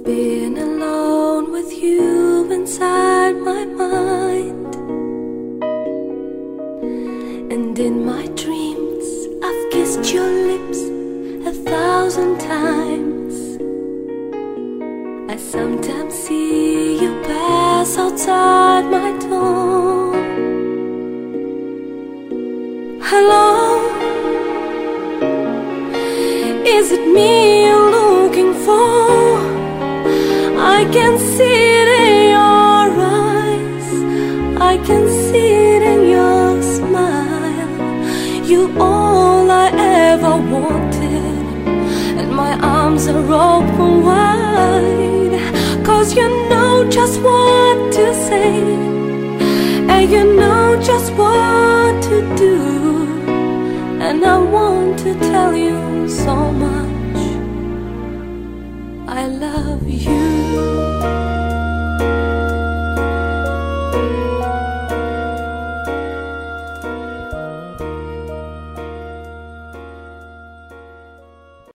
I've been alone with you inside my mind, and in my dreams I've kissed your lips 1,000 times. I sometimes see you pass outside my door. Hello, is it me you're looking for? I can see it in your eyes, I can see it in your smile. You're all I ever wanted, and my arms are open wide. 'Cause you know just what to say, and you know just what to do, and I want to tell you so much I love you.